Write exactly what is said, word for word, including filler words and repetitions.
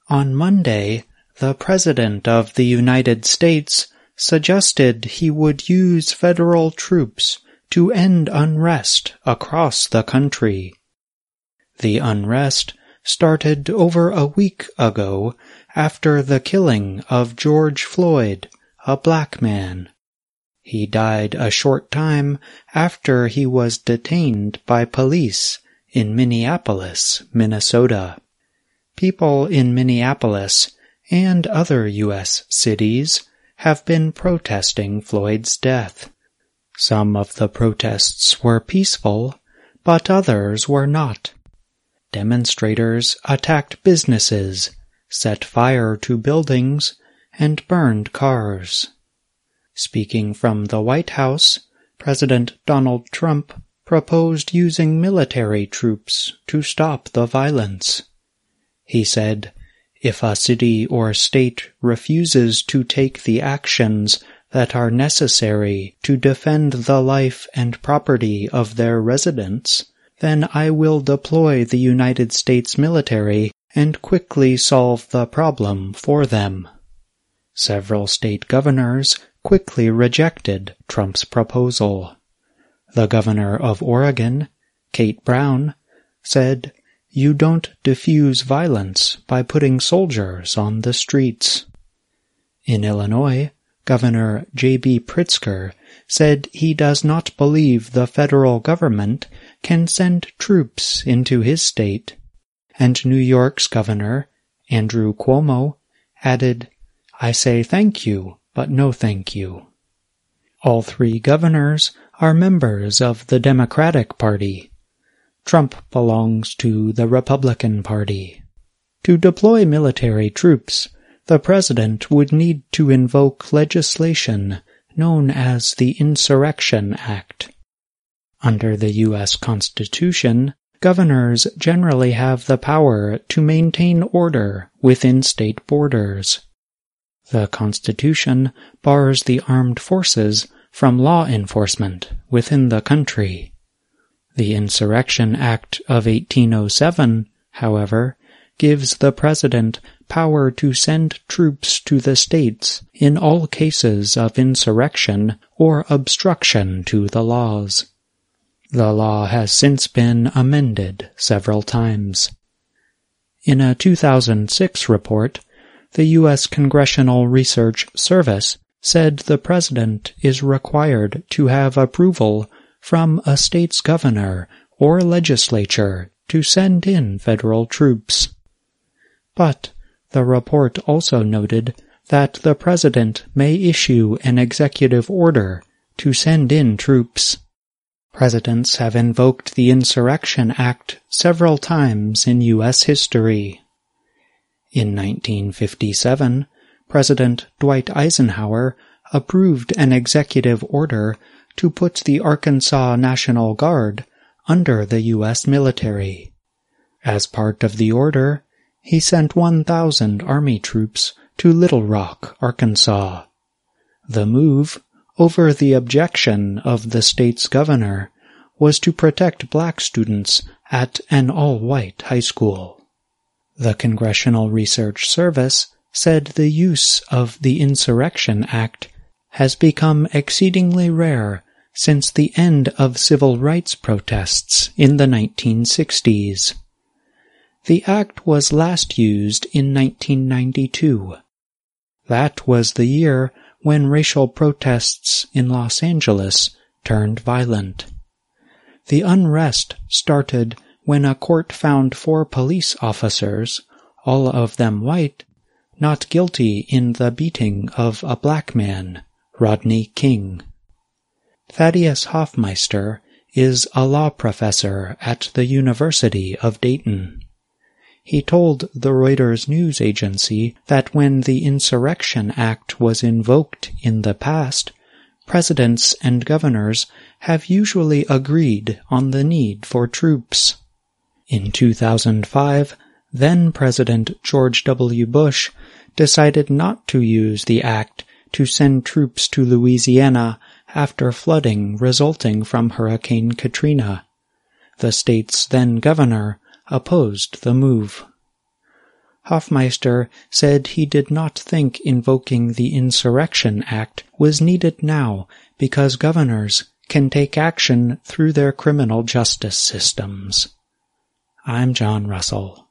On Monday, the President of the United States suggested he would use federal troops to end unrest across the country. The unrest started over a week ago after the killing of George Floyd, a black man. He died a short time after he was detained by police in Minneapolis, Minnesota. People in Minneapolis and other U S cities have been protesting Floyd's death. Some of the protests were peaceful, but others were not. Demonstrators attacked businesses, set fire to buildings, and burned cars. Speaking from the White House, President Donald Trump proposed using military troops to stop the violence. He said, "If a city or state refuses to take the actions that are necessary to defend the life and property of their residents, then I will deploy the United States military and quickly solve the problem for them." Several state governors quickly rejected Trump's proposal. The governor of Oregon, Kate Brown, said, "You don't diffuse violence by putting soldiers on the streets." In Illinois, Governor J B Pritzker said he does not believe the federal government can send troops into his state, and New York's Governor, Andrew Cuomo, added, "I say thank you, but no thank you." All three governors are members of the Democratic Party. Trump belongs to the Republican Party. To deploy military troops, the president would need to invoke legislation known as the Insurrection Act. Under the U S Constitution, governors generally have the power to maintain order within state borders. The Constitution bars the armed forces from law enforcement within the country. The Insurrection Act of eighteen oh seven, however, gives the president power to send troops to the states in all cases of insurrection or obstruction to the laws. The law has since been amended several times. In a two thousand six report, the U S Congressional Research Service said the president is required to have approval from a state's governor or legislature to send in federal troops. But the report also noted that the president may issue an executive order to send in troops. Presidents have invoked the Insurrection Act several times in U S history. In nineteen fifty-seven, President Dwight Eisenhower approved an executive order to put the Arkansas National Guard under the U S military. As part of the order, he sent one thousand Army troops to Little Rock, Arkansas. The move, over the objection of the state's governor, was to protect black students at an all-white high school. The Congressional Research Service said the use of the Insurrection Act has become exceedingly rare since the end of civil rights protests in the nineteen sixties. The act was last used in nineteen ninety-two. That was the year when racial protests in Los Angeles turned violent. The unrest started when a court found four police officers, all of them white, not guilty in the beating of a black man, Rodney King. Thaddeus Hoffmeister is a law professor at the University of Dayton. He told the Reuters news agency that when the Insurrection Act was invoked in the past, presidents and governors have usually agreed on the need for troops. In two thousand five, then-President George W. Bush decided not to use the act to send troops to Louisiana after flooding resulting from Hurricane Katrina. The state's then-governor opposed the move. Hoffmeister said he did not think invoking the Insurrection Act was needed now because governors can take action through their criminal justice systems. I'm John Russell.